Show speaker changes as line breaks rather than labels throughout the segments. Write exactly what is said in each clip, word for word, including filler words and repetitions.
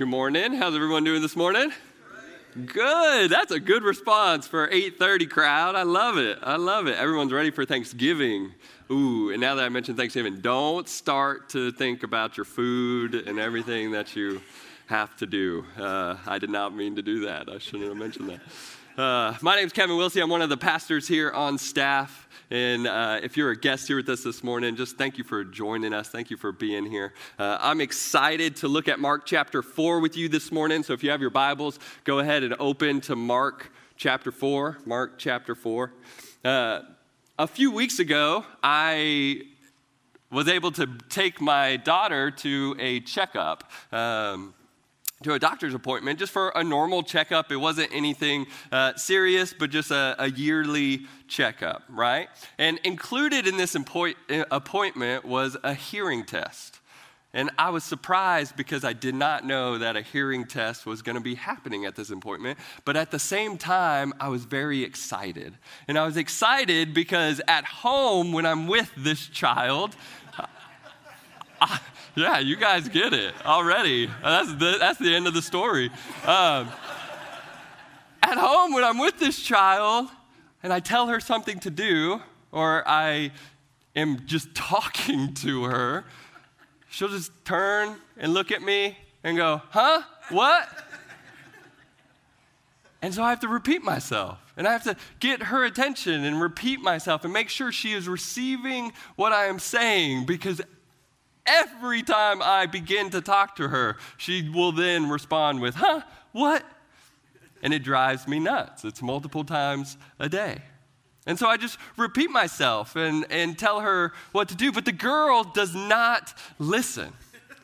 Good morning. How's everyone doing this morning? Good. That's a good response for eight thirty crowd. I love it. I love it. Everyone's ready for Thanksgiving. Ooh, and now that I mentioned Thanksgiving, don't start to think about your food and everything that you have to do. Uh, I did not mean to do that. I shouldn't have mentioned that. Uh, my name is Kevin Wilsey. I'm one of the pastors here on staff. And uh, if you're a guest here with us this morning, just thank you for joining us. Thank you for being here. Uh, I'm excited to look at Mark chapter four with you this morning. So if you have your Bibles, go ahead and open to Mark chapter four. Mark chapter four. Uh, a few weeks ago, I was able to take my daughter to a checkup. Um, to a doctor's appointment, just for a normal checkup. It wasn't anything uh, serious, but just a, a yearly checkup, right? And included in this impo- appointment was a hearing test. And I was surprised because I did not know that a hearing test was going to be happening at this appointment. But at the same time, I was very excited. And I was excited because at home, when I'm with this child, I, yeah, you guys get it already. That's the, that's the end of the story. Um, at home, when I'm with this child and I tell her something to do, or I am just talking to her, she'll just turn and look at me and go, huh? What? And so I have to repeat myself. And I have to get her attention and repeat myself and make sure she is receiving what I am saying, because every time I begin to talk to her, she will then respond with, huh, what? And it drives me nuts. It's multiple times a day. And so I just repeat myself and, and tell her what to do. But the girl does not listen.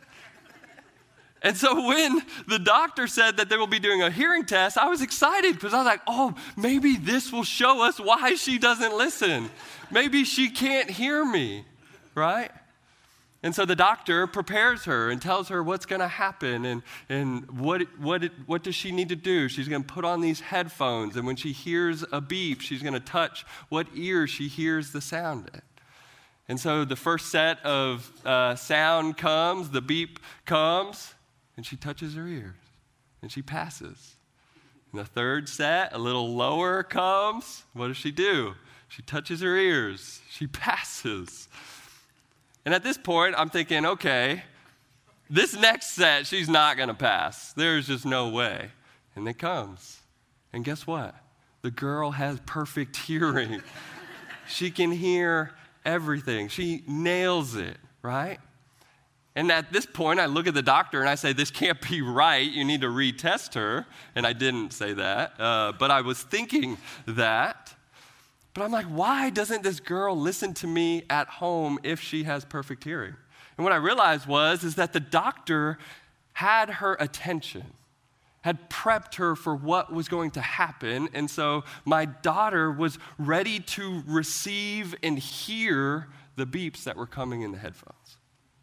And so when the doctor said that they will be doing a hearing test, I was excited because I was like, oh, maybe this will show us why she doesn't listen. Maybe she can't hear me, right? And so the doctor prepares her and tells her what's going to happen and, and what, what, it, what does she need to do. She's going to put on these headphones, and when she hears a beep, she's going to touch what ear she hears the sound in. And so the first set of uh, sound comes, the beep comes, and she touches her ears, and she passes. And the third set, a little lower, comes. What does she do? She touches her ears. She passes. And at this point, I'm thinking, okay, this next set, she's not going to pass. There's just no way. And it comes. And guess what? The girl has perfect hearing. She can hear everything. She nails it, right? And at this point, I look at the doctor and I say, this can't be right. You need to retest her. And I didn't say that, uh, but I was thinking that. But I'm like, why doesn't this girl listen to me at home if she has perfect hearing? And what I realized was is that the doctor had her attention, had prepped her for what was going to happen. And so my daughter was ready to receive and hear the beeps that were coming in the headphones.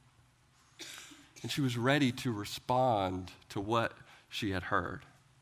And she was ready to respond to what she had heard.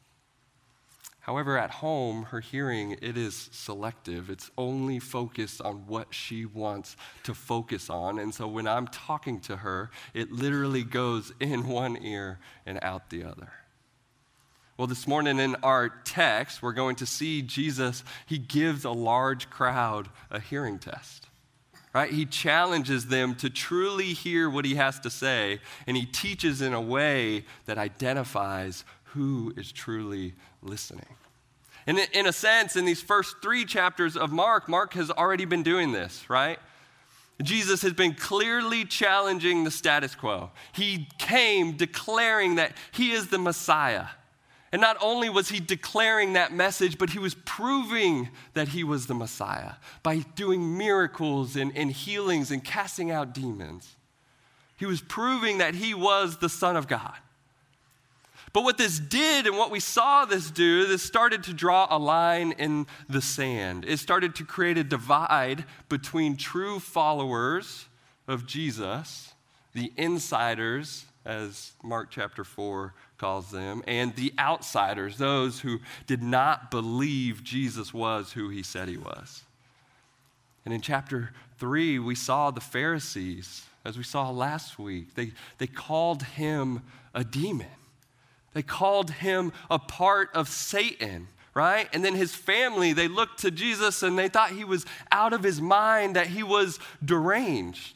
However, at home, her hearing, it is selective. It's only focused on what she wants to focus on. And so when I'm talking to her, it literally goes in one ear and out the other. Well, this morning in our text, we're going to see Jesus, he gives a large crowd a hearing test. Right? He challenges them to truly hear what he has to say, and he teaches in a way that identifies who is truly listening. And in a sense, in these first three chapters of Mark, Mark has already been doing this, right? Jesus has been clearly challenging the status quo. He came declaring that he is the Messiah. And not only was he declaring that message, but he was proving that he was the Messiah by doing miracles and, and healings and casting out demons. He was proving that he was the Son of God. But what this did and what we saw this do, this started to draw a line in the sand. It started to create a divide between true followers of Jesus, the insiders, as Mark chapter four calls them, and the outsiders, those who did not believe Jesus was who he said he was. And in chapter three, we saw the Pharisees, as we saw last week. They, they called him a demon. They called him a part of Satan, right? And then his family, they looked to Jesus and they thought he was out of his mind, that he was deranged.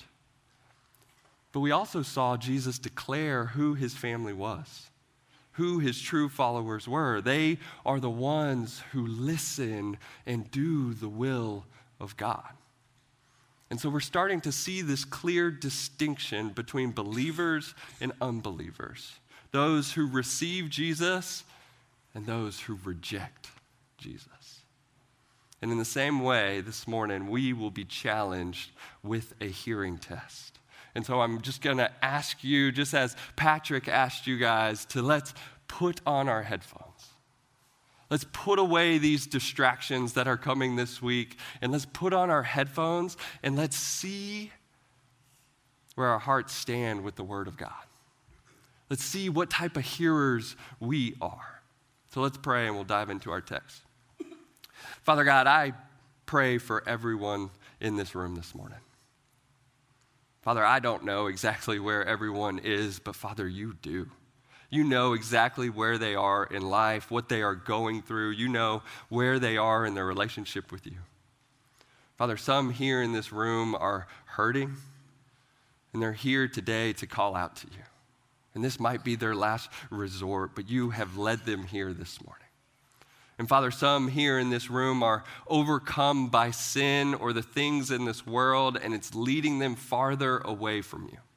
But we also saw Jesus declare who his family was, who his true followers were. They are the ones who listen and do the will of God. And so we're starting to see this clear distinction between believers and unbelievers, those who receive Jesus and those who reject Jesus. And in the same way, this morning, we will be challenged with a hearing test. And so I'm just going to ask you, just as Patrick asked you guys, to let's put on our headphones. Let's put away these distractions that are coming this week, and let's put on our headphones, and let's see where our hearts stand with the Word of God. Let's see what type of hearers we are. So let's pray, and we'll dive into our text. Father God, I pray for everyone in this room this morning. Father, I don't know exactly where everyone is, but Father, you do. You know exactly where they are in life, what they are going through. You know where they are in their relationship with you. Father, some here in this room are hurting, and they're here today to call out to you. And this might be their last resort, but you have led them here this morning. And Father, some here in this room are overcome by sin or the things in this world, and it's leading them farther away from you.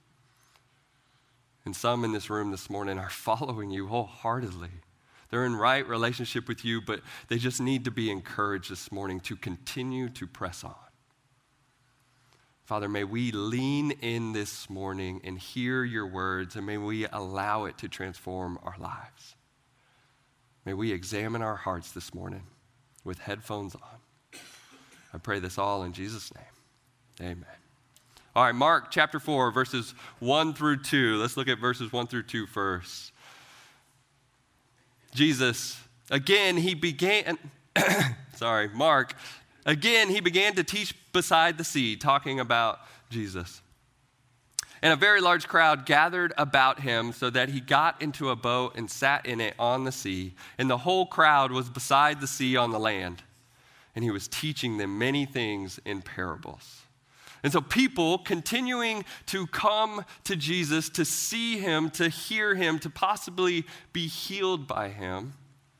And some in this room this morning are following you wholeheartedly. They're in right relationship with you, but they just need to be encouraged this morning to continue to press on. Father, may we lean in this morning and hear your words, and may we allow it to transform our lives. May we examine our hearts this morning with headphones on. I pray this all in Jesus' name. Amen. All right, Mark chapter four, verses one through two. Let's look at verses one through two first. Jesus, again, he began, sorry, Mark, again, he began to teach beside the sea, talking about Jesus. And a very large crowd gathered about him so that he got into a boat and sat in it on the sea. And the whole crowd was beside the sea on the land. And he was teaching them many things in parables. And so people continuing to come to Jesus, to see him, to hear him, to possibly be healed by him.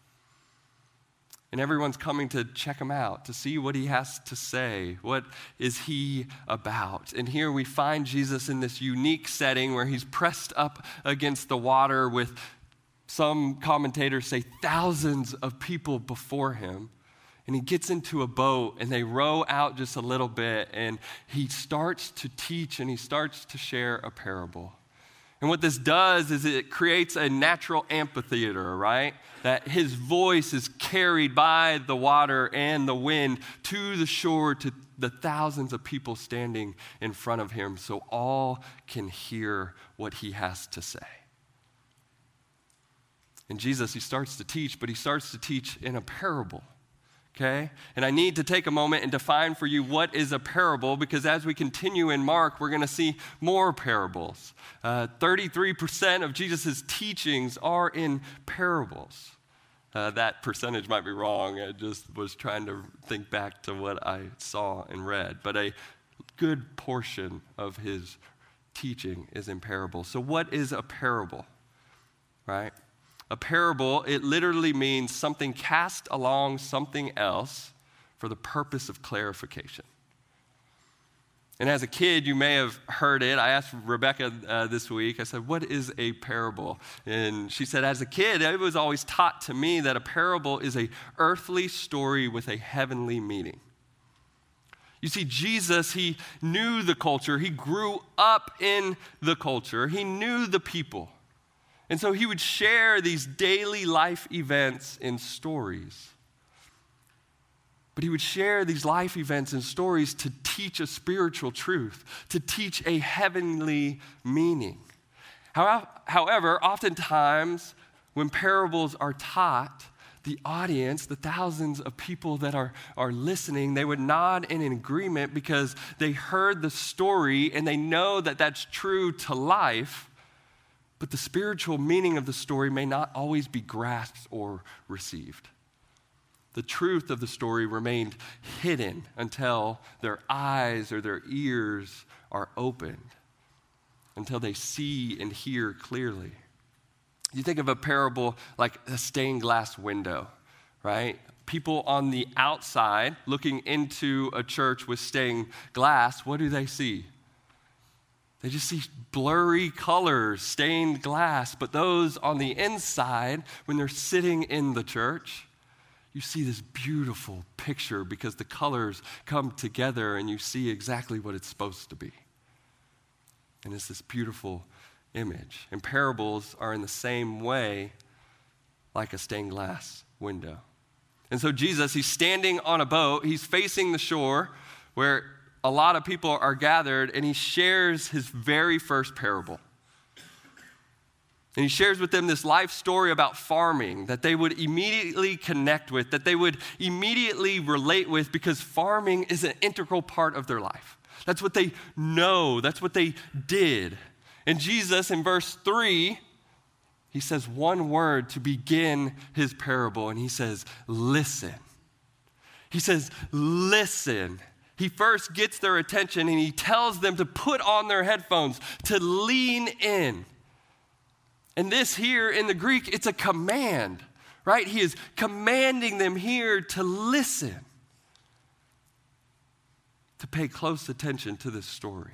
And everyone's coming to check him out, to see what he has to say. What is he about? And here we find Jesus in this unique setting where he's pressed up against the water with, some commentators say, thousands of people before him. And he gets into a boat and they row out just a little bit and he starts to teach and he starts to share a parable. And what this does is it creates a natural amphitheater, right? That his voice is carried by the water and the wind to the shore, to the thousands of people standing in front of him, so all can hear what he has to say. And Jesus, he starts to teach, but he starts to teach in a parable. Okay? And I need to take a moment and define for you what is a parable, because as we continue in Mark, we're going to see more parables. Uh, thirty-three percent of Jesus' teachings are in parables. Uh, that percentage might be wrong. I just was trying to think back to what I saw and read. But a good portion of his teaching is in parables. So what is a parable? Right? A parable, it literally means something cast along something else for the purpose of clarification. And as a kid, you may have heard it. I asked Rebecca uh, this week, I said, what is a parable? And she said, as a kid, it was always taught to me that a parable is an earthly story with a heavenly meaning. You see, Jesus, he knew the culture. He grew up in the culture. He knew the people. And so he would share these daily life events in stories. But he would share these life events and stories to teach a spiritual truth, to teach a heavenly meaning. However, oftentimes when parables are taught, the audience, the thousands of people that are, are listening, they would nod in agreement because they heard the story and they know that that's true to life. But the spiritual meaning of the story may not always be grasped or received. The truth of the story remained hidden until their eyes or their ears are opened, until they see and hear clearly. You think of a parable like a stained glass window, right? People on the outside looking into a church with stained glass, what do they see? They just see blurry colors, stained glass. But those on the inside, when they're sitting in the church, you see this beautiful picture because the colors come together and you see exactly what it's supposed to be. And it's this beautiful image. And parables are in the same way like a stained glass window. And so Jesus, he's standing on a boat. He's facing the shore where a lot of people are gathered, and he shares his very first parable. And he shares with them this life story about farming that they would immediately connect with, that they would immediately relate with, because farming is an integral part of their life. That's what they know. That's what they did. And Jesus, in verse three, he says one word to begin his parable, and he says, listen. He says, listen. He first gets their attention, and he tells them to put on their headphones, to lean in. And this here in the Greek, it's a command, right? He is commanding them here to listen, to pay close attention to this story.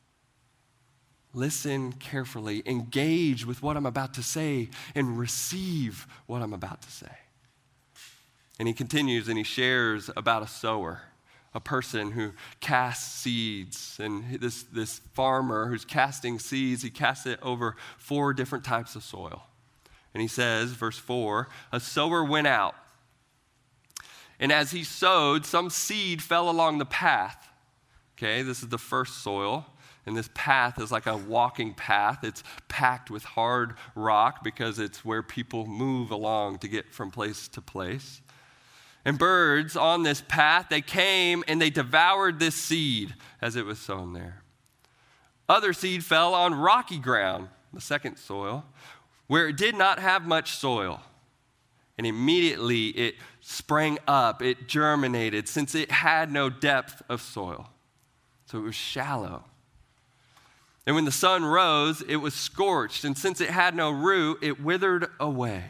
Listen carefully, engage with what I'm about to say, and receive what I'm about to say. And he continues and he shares about a sower, a person who casts seeds. And this, this farmer who's casting seeds, he casts it over four different types of soil. And he says, verse four, a sower went out. And as he sowed, some seed fell along the path. Okay, this is the first soil. And this path is like a walking path. It's packed with hard rock because it's where people move along to get from place to place. And birds on this path, they came and they devoured this seed as it was sown there. Other seed fell on rocky ground, the second soil, where it did not have much soil. And immediately it sprang up, it germinated, since it had no depth of soil. So it was shallow. And when the sun rose, it was scorched, and since it had no root, it withered away.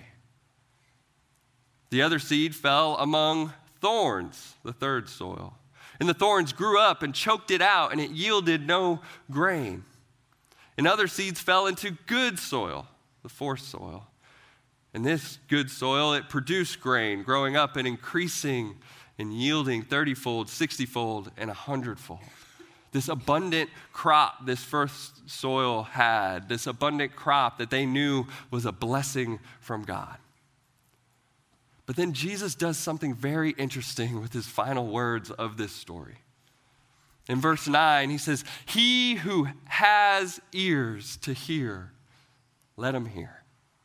The other seed fell among thorns, the third soil. And the thorns grew up and choked it out, and it yielded no grain. And other seeds fell into good soil, the fourth soil. And this good soil, it produced grain, growing up and increasing and yielding thirty-fold, sixty-fold, and a hundredfold. This abundant crop this first soil had, this abundant crop that they knew was a blessing from God. But then Jesus does something very interesting with his final words of this story. In verse nine, he says, he who has ears to hear, let him hear.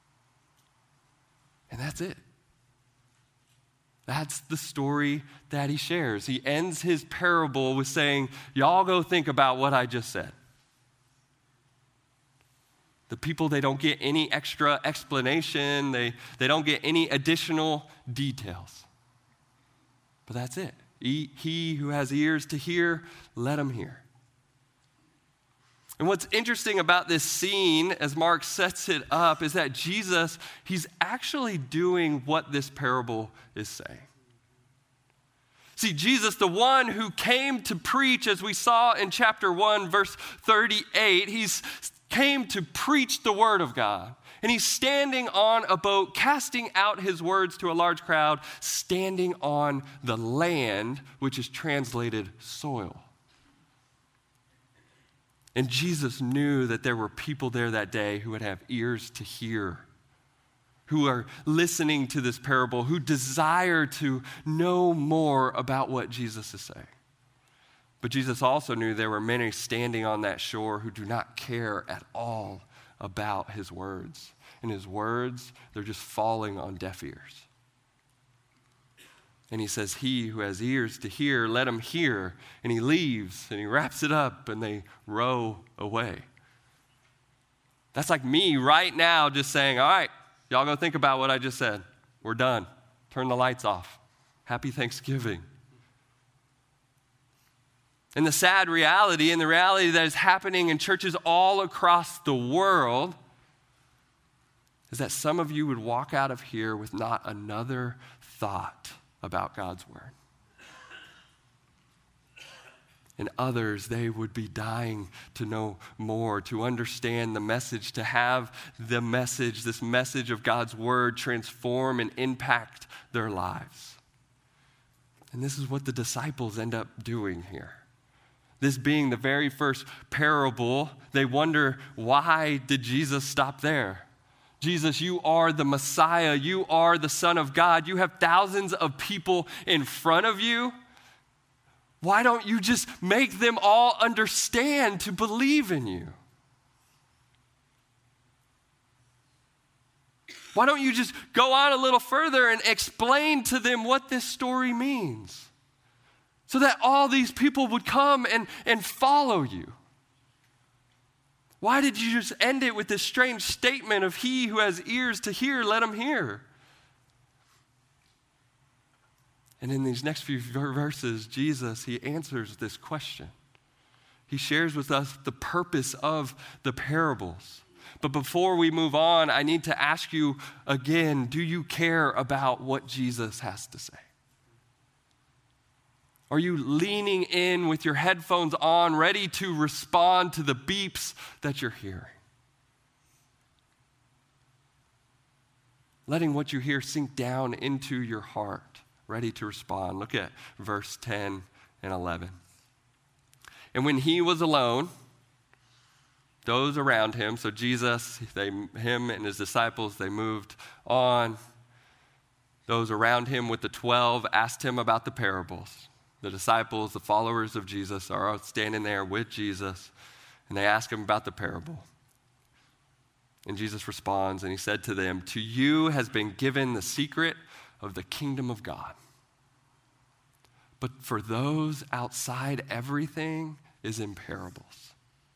And that's it. That's the story that he shares. He ends his parable with saying, y'all go think about what I just said. The people, they don't get any extra explanation. They, they don't get any additional details. But that's it. He, he who has ears to hear, let him hear. And what's interesting about this scene, as Mark sets it up, is that Jesus, he's actually doing what this parable is saying. See, Jesus, the one who came to preach, as we saw in chapter one, verse thirty-eight, he's came to preach the word of God. And he's standing on a boat, casting out his words to a large crowd, standing on the land, which is translated soil. And Jesus knew that there were people there that day who would have ears to hear, who are listening to this parable, who desire to know more about what Jesus is saying. But Jesus also knew there were many standing on that shore who do not care at all about his words. And his words, they're just falling on deaf ears. And he says, he who has ears to hear, let him hear. And he leaves and he wraps it up and they row away. That's like me right now just saying, all right, y'all go think about what I just said. We're done. Turn the lights off. Happy Thanksgiving. And the sad reality, and the reality that is happening in churches all across the world, is that some of you would walk out of here with not another thought about God's word. And others, they would be dying to know more, to understand the message, to have the message, this message of God's word transform and impact their lives. And this is what the disciples end up doing here. This being the very first parable, they wonder, why did Jesus stop there? Jesus, you are the Messiah. You are the Son of God. You have thousands of people in front of you. Why don't you just make them all understand to believe in you? Why don't you just go on a little further and explain to them what this story means so that all these people would come and, and follow you? Why did you just end it with this strange statement of he who has ears to hear, let him hear? And in these next few verses, Jesus, he answers this question. He shares with us the purpose of the parables. But before we move on, I need to ask you again, do you care about what Jesus has to say? Are you leaning in with your headphones on, ready to respond to the beeps that you're hearing? Letting what you hear sink down into your heart, ready to respond. Look at verse ten and eleven. And when he was alone, those around him, so Jesus, they, him and his disciples, they moved on. Those around him with the twelve asked him about the parables. The disciples, the followers of Jesus, are standing there with Jesus, and they ask him about the parable. And Jesus responds, and he said to them, "To you has been given the secret of the kingdom of God. But for those outside, everything is in parables."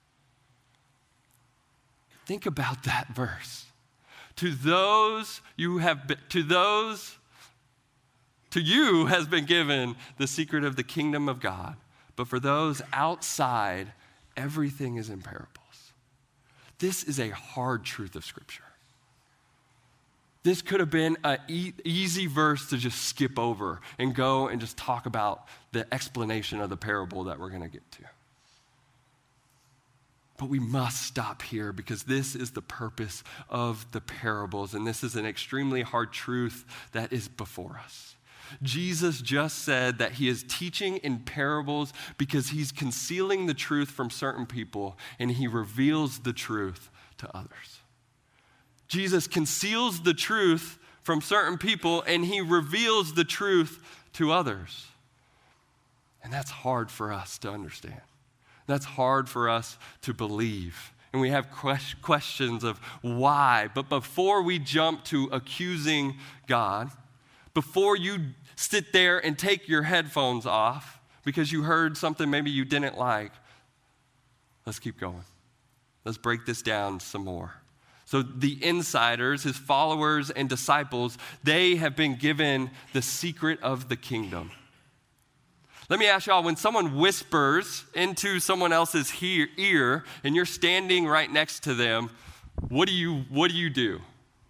Think about that verse. To those you have been, to those To you has been given the secret of the kingdom of God. But for those outside, everything is in parables. This is a hard truth of Scripture. This could have been an e- easy verse to just skip over and go and just talk about the explanation of the parable that we're going to get to. But we must stop here because this is the purpose of the parables, and this is an extremely hard truth that is before us. Jesus just said that he is teaching in parables because he's concealing the truth from certain people and he reveals the truth to others. Jesus conceals the truth from certain people and he reveals the truth to others. And that's hard for us to understand. That's hard for us to believe. And we have questions of why. But before we jump to accusing God, before you sit there and take your headphones off because you heard something maybe you didn't like, let's keep going. Let's break this down some more. So the insiders, his followers and disciples, they have been given the secret of the kingdom. Let me ask y'all, when someone whispers into someone else's he- ear and you're standing right next to them, what do you what do you do?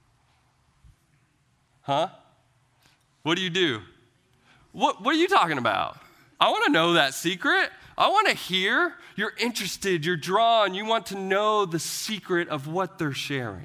Huh? What do you do? What, what are you talking about? I want to know that secret. I want to hear. You're interested, you're drawn, you want to know the secret of what they're sharing.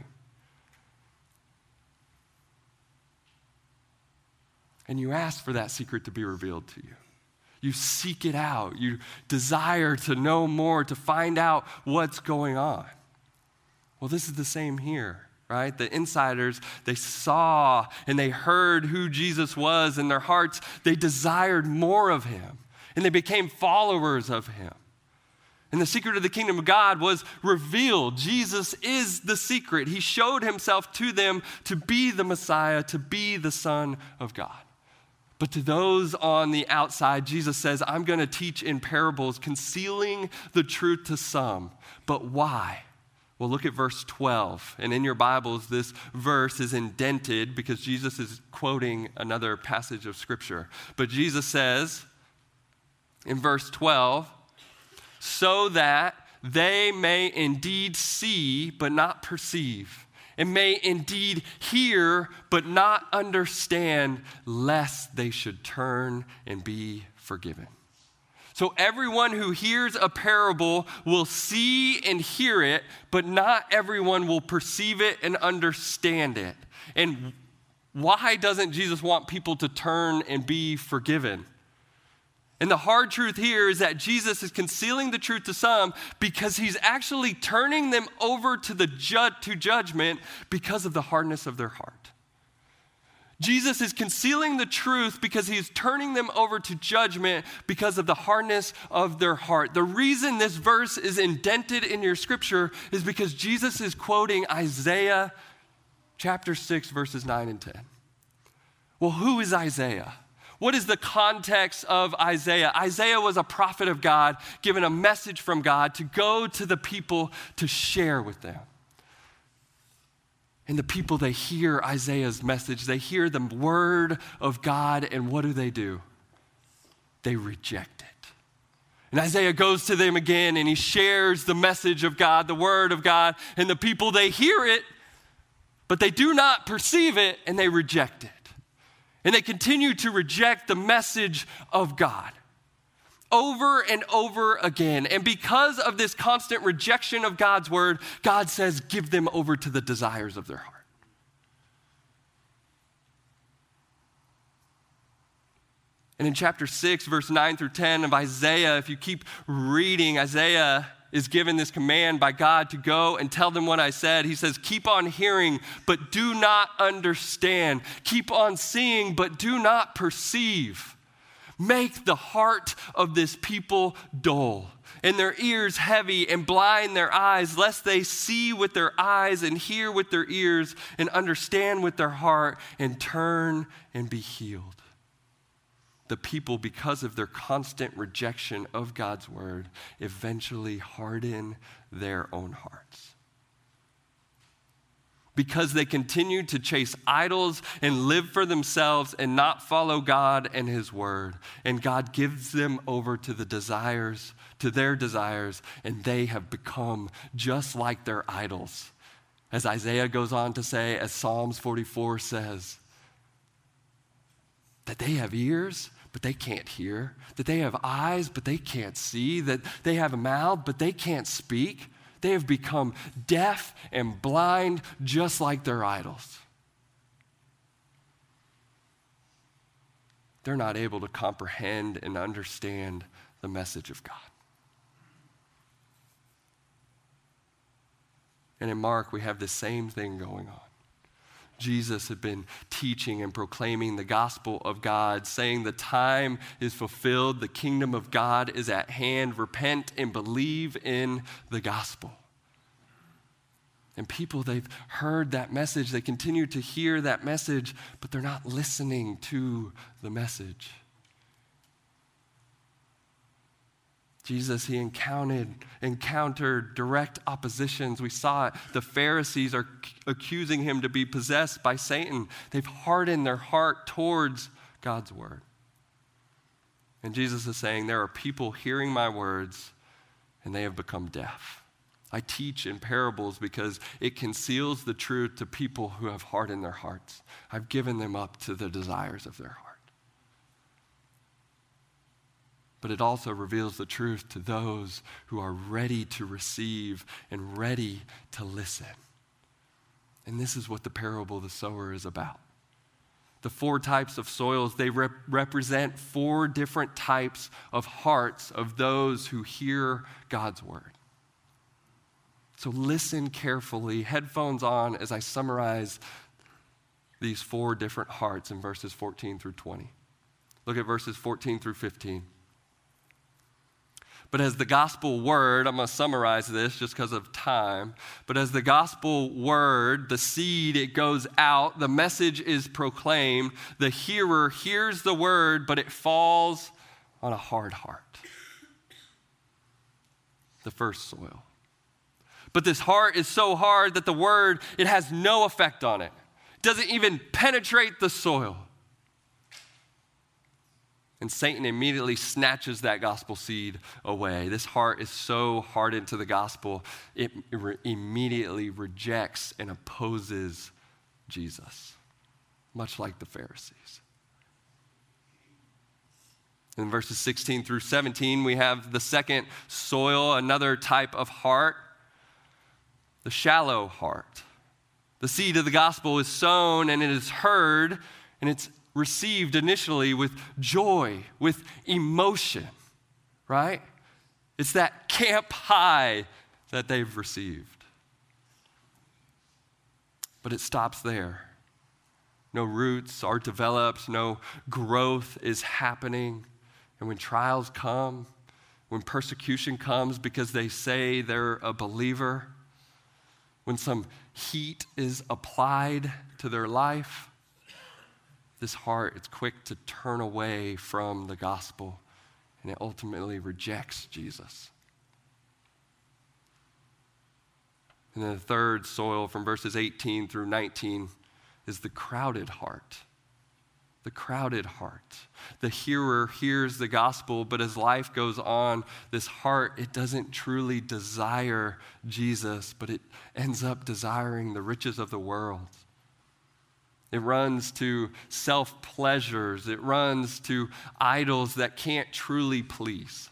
And you ask for that secret to be revealed to you. You seek it out. You desire to know more, to find out what's going on. Well, this is the same here. Right? The insiders, they saw and they heard who Jesus was in their hearts. They desired more of him and they became followers of him. And the secret of the kingdom of God was revealed. Jesus is the secret. He showed himself to them to be the Messiah, to be the Son of God. But to those on the outside, Jesus says, I'm going to teach in parables, concealing the truth to some. But why? Well, look at verse twelve. And in your Bibles, this verse is indented because Jesus is quoting another passage of Scripture. But Jesus says in verse twelve, so that they may indeed see but not perceive, and may indeed hear but not understand, lest they should turn and be forgiven. So everyone who hears a parable will see and hear it, but not everyone will perceive it and understand it. And why doesn't Jesus want people to turn and be forgiven? And the hard truth here is that Jesus is concealing the truth to some because he's actually turning them over to the ju- to judgment because of the hardness of their heart. Jesus is concealing the truth because he is turning them over to judgment because of the hardness of their heart. The reason this verse is indented in your scripture is because Jesus is quoting Isaiah chapter six, verses nine and ten. Well, who is Isaiah? What is the context of Isaiah? Isaiah was a prophet of God, given a message from God to go to the people to share with them. And the people, they hear Isaiah's message. They hear the word of God, and what do they do? They reject it. And Isaiah goes to them again, and he shares the message of God, the word of God, and the people, they hear it, but they do not perceive it, and they reject it. And they continue to reject the message of God over and over again. And because of this constant rejection of God's word, God says, give them over to the desires of their heart. And in chapter six, verse nine through ten of Isaiah, if you keep reading, Isaiah is given this command by God to go and tell them what I said. He says, keep on hearing, but do not understand. Keep on seeing, but do not perceive. Make the heart of this people dull, and their ears heavy, and blind their eyes, lest they see with their eyes and hear with their ears and understand with their heart and turn and be healed. The people, because of their constant rejection of God's word, eventually harden their own hearts. Because they continue to chase idols and live for themselves and not follow God and his word. And God gives them over to the desires, to their desires, and they have become just like their idols. As Isaiah goes on to say, as Psalms forty-four says, that they have ears, but they can't hear, that they have eyes, but they can't see, that they have a mouth, but they can't speak. They have become deaf and blind just like their idols. They're not able to comprehend and understand the message of God. And in Mark, we have the same thing going on. Jesus had been teaching and proclaiming the gospel of God, saying the time is fulfilled, the kingdom of God is at hand, repent and believe in the gospel. And people, they've heard that message, they continue to hear that message, but they're not listening to the message. Jesus, he encountered, encountered direct oppositions. We saw it. The Pharisees are accusing him to be possessed by Satan. They've hardened their heart towards God's word. And Jesus is saying, there are people hearing my words, and they have become deaf. I teach in parables because it conceals the truth to people who have hardened their hearts. I've given them up to the desires of their heart. But it also reveals the truth to those who are ready to receive and ready to listen. And this is what the parable of the sower is about. The four types of soils, they rep- represent four different types of hearts of those who hear God's word. So listen carefully, headphones on, as I summarize these four different hearts in verses fourteen through twenty. Look at verses fourteen through fifteen. But as the gospel word, I'm going to summarize this just because of time. But as the gospel word, the seed, it goes out, the message is proclaimed, the hearer hears the word, but it falls on a hard heart. The first soil. But this heart is so hard that the word, it has no effect on it. It doesn't even penetrate the soil. And Satan immediately snatches that gospel seed away. This heart is so hardened to the gospel, it re- immediately rejects and opposes Jesus, much like the Pharisees. In verses sixteen through seventeen, we have the second soil, another type of heart, the shallow heart. The seed of the gospel is sown and it is heard and it's received initially with joy, with emotion, right? It's that camp high that they've received. But it stops there. No roots are developed, no growth is happening. And when trials come, when persecution comes because they say they're a believer, when some heat is applied to their life, this heart is quick to turn away from the gospel, and it ultimately rejects Jesus. And then the third soil from verses eighteen through nineteen is the crowded heart. The crowded heart. The hearer hears the gospel, but as life goes on, this heart, it doesn't truly desire Jesus, but it ends up desiring the riches of the world. It runs to self-pleasures. It runs to idols that can't truly please.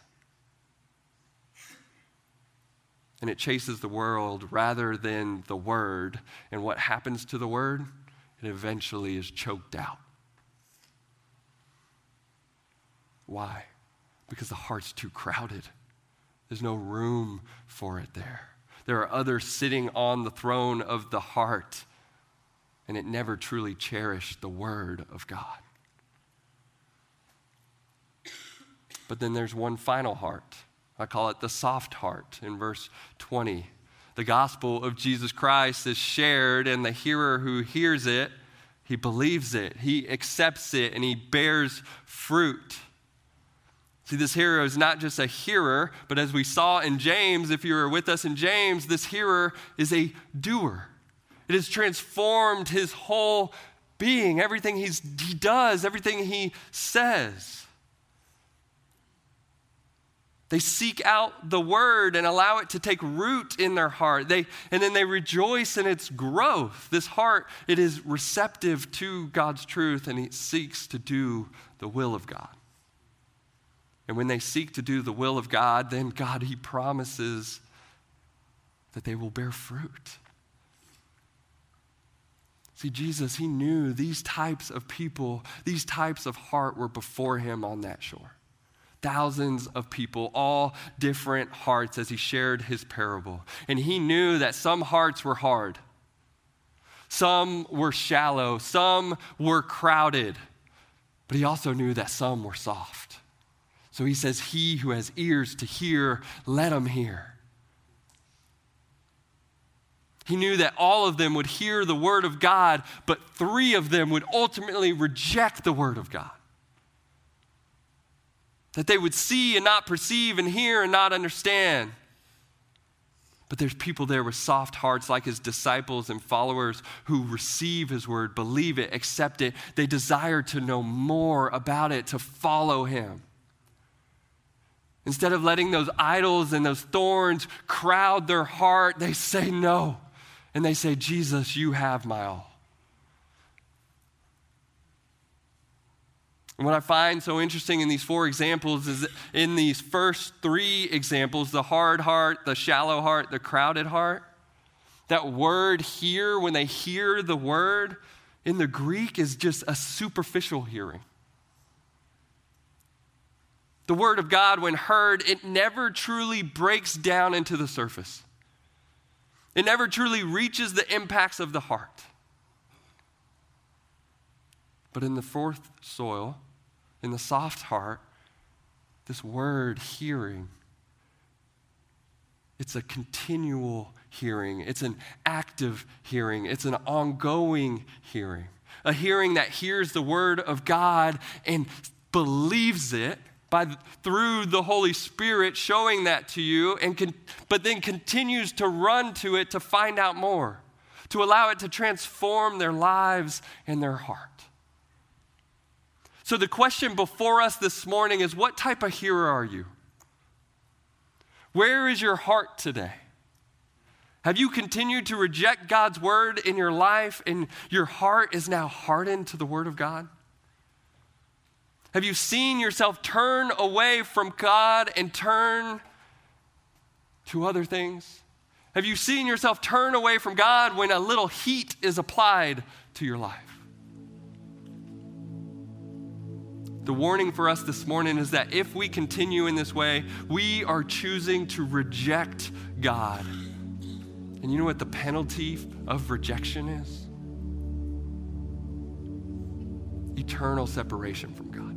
And it chases the world rather than the word. And what happens to the word? It eventually is choked out. Why? Because the heart's too crowded. There's no room for it there. There are others sitting on the throne of the heart, and it never truly cherished the word of God. But then there's one final heart. I call it the soft heart in verse twenty. The gospel of Jesus Christ is shared, and the hearer who hears it, he believes it, he accepts it, and he bears fruit. See, this hearer is not just a hearer, but as we saw in James, if you were with us in James, this hearer is a doer. It has transformed his whole being, everything he's, he does, everything he says. They seek out the word and allow it to take root in their heart. They, and then they rejoice in its growth. This heart, it is receptive to God's truth, and it seeks to do the will of God. And when they seek to do the will of God, then God, he promises that they will bear fruit. See, Jesus, he knew these types of people, these types of heart were before him on that shore. Thousands of people, all different hearts as he shared his parable. And he knew that some hearts were hard. Some were shallow. Some were crowded. But he also knew that some were soft. So he says, he who has ears to hear, let him hear. He knew that all of them would hear the word of God, but three of them would ultimately reject the word of God. That they would see and not perceive and hear and not understand. But there's people there with soft hearts like his disciples and followers who receive his word, believe it, accept it. They desire to know more about it, to follow him. Instead of letting those idols and those thorns crowd their heart, they say no. And they say, Jesus, you have my all. And what I find so interesting in these four examples is that in these first three examples, the hard heart, the shallow heart, the crowded heart, that word hear, when they hear the word, in the Greek is just a superficial hearing. The word of God, when heard, it never truly breaks down into the surface. It never truly reaches the impacts of the heart. But in the fourth soil, in the soft heart, this word hearing, it's a continual hearing. It's an active hearing. It's an ongoing hearing. A hearing that hears the word of God and believes it, by through the Holy Spirit showing that to you, and con, but then continues to run to it to find out more, to allow it to transform their lives and their heart. So the question before us this morning is, what type of hearer are you? Where is your heart today? Have you continued to reject God's word in your life and your heart is now hardened to the word of God? Have you seen yourself turn away from God and turn to other things? Have you seen yourself turn away from God when a little heat is applied to your life? The warning for us this morning is that if we continue in this way, we are choosing to reject God. And you know what the penalty of rejection is? Eternal separation from God.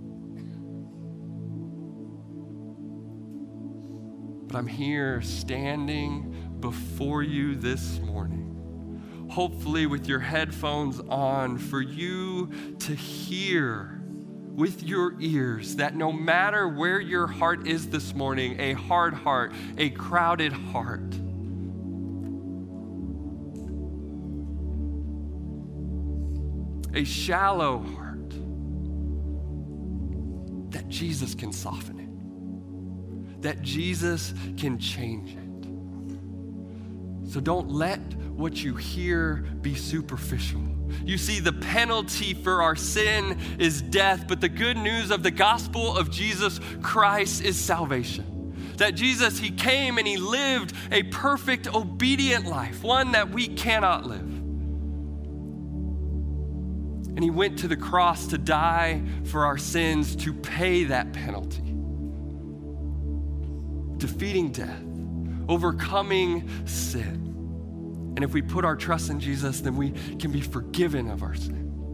But I'm here standing before you this morning, hopefully with your headphones on, for you to hear with your ears that no matter where your heart is this morning, a hard heart, a crowded heart, a shallow heart, that Jesus can soften it, that Jesus can change it. So don't let what you hear be superficial. You see, the penalty for our sin is death, but the good news of the gospel of Jesus Christ is salvation. That Jesus, he came and he lived a perfect, obedient life, one that we cannot live. And he went to the cross to die for our sins, to pay that penalty. Defeating death, overcoming sin. And if we put our trust in Jesus, then we can be forgiven of our sin.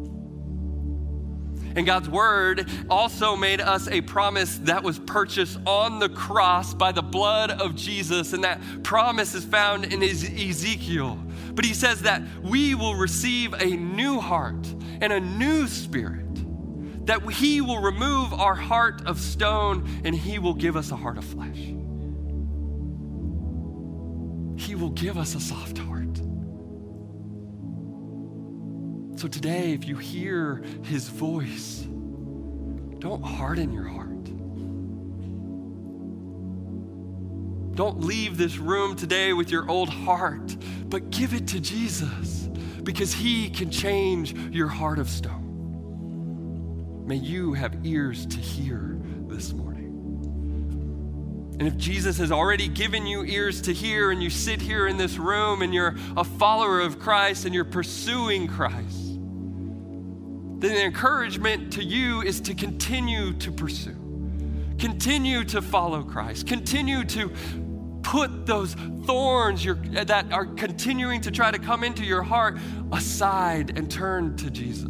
And God's word also made us a promise that was purchased on the cross by the blood of Jesus. And that promise is found in Ezekiel. But he says that we will receive a new heart and a new spirit. That he will remove our heart of stone and he will give us a heart of flesh. He will give us a soft heart. So today, if you hear his voice, don't harden your heart. Don't leave this room today with your old heart, but give it to Jesus because he can change your heart of stone. May you have ears to hear this morning. And if Jesus has already given you ears to hear and you sit here in this room and you're a follower of Christ and you're pursuing Christ, then the encouragement to you is to continue to pursue. Continue to follow Christ. Continue to put those thorns you're, that are continuing to try to come into your heart aside and turn to Jesus.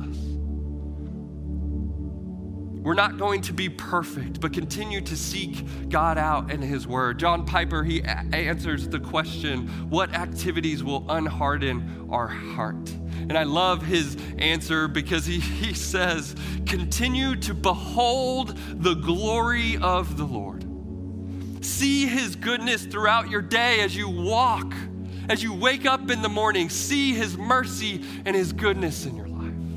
We're not going to be perfect, but continue to seek God out in his word. John Piper, he a- answers the question, what activities will unharden our heart? And I love his answer because he, he says, continue to behold the glory of the Lord. See his goodness throughout your day as you walk, as you wake up in the morning. See his mercy and his goodness in your life.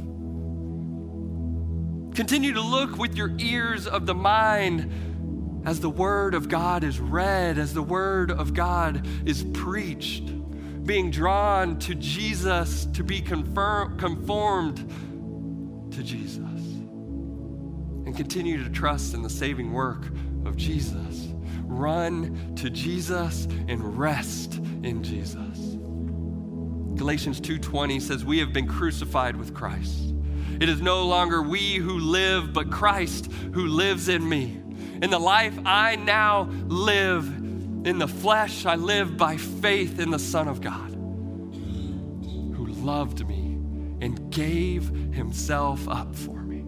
Continue to look with your ears of the mind as the word of God is read, as the word of God is preached, being drawn to Jesus, to be confirm, conformed to Jesus. And continue to trust in the saving work of Jesus. Run to Jesus and rest in Jesus. Galatians two twenty says, we have been crucified with Christ. It is no longer we who live, but Christ who lives in me. In the life I now live in the flesh, I live by faith in the Son of God, who loved me and gave himself up for me.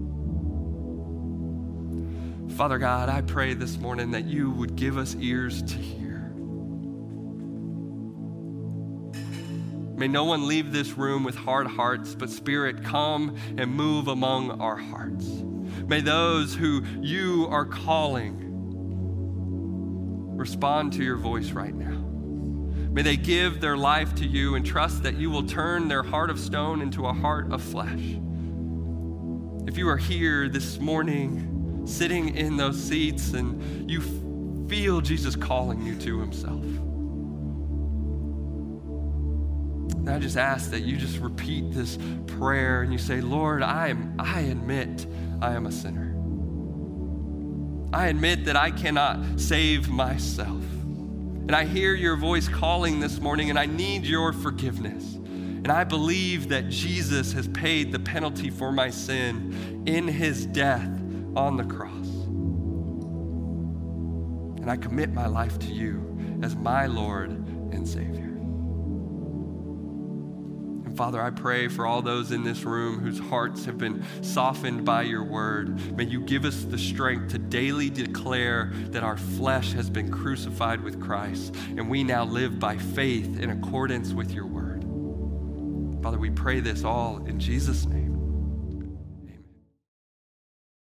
Father God, I pray this morning that you would give us ears to hear. May no one leave this room with hard hearts, but Spirit, come and move among our hearts. May those who you are calling respond to your voice right now. May they give their life to you and trust that you will turn their heart of stone into a heart of flesh. If you are here this morning, sitting in those seats, and you feel Jesus calling you to himself, and I just ask that you just repeat this prayer and you say, Lord, I am, I admit I am a sinner. I admit that I cannot save myself. And I hear your voice calling this morning, and I need your forgiveness. And I believe that Jesus has paid the penalty for my sin in his death on the cross. And I commit my life to you as my Lord and Savior. Father, I pray for all those in this room whose hearts have been softened by your word. May you give us the strength to daily declare that our flesh has been crucified with Christ, and we now live by faith in accordance with your word. Father, we pray this all in Jesus' name.